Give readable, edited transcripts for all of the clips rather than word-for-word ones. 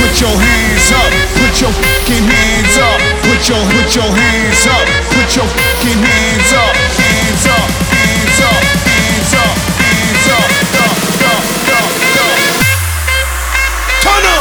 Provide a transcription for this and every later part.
put your hands up, put your fucking hands up, put your hands up, put your fucking hands up, hands up, hands up, hands up, hands up, turn up.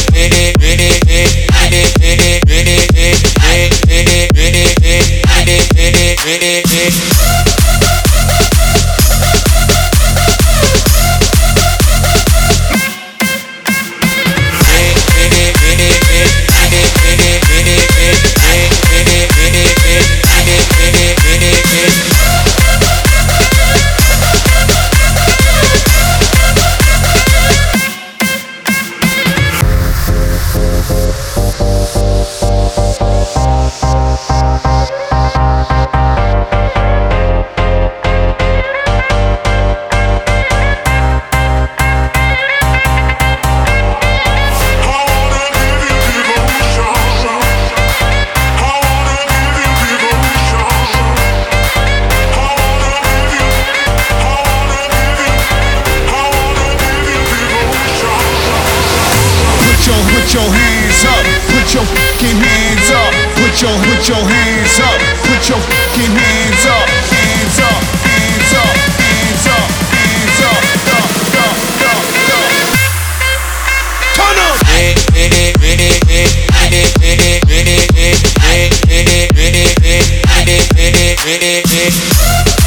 Put your hands up, put your fucking hands up, put your hands up, put your fucking hands up, hands up, hands up, hands up, hands up, turn up.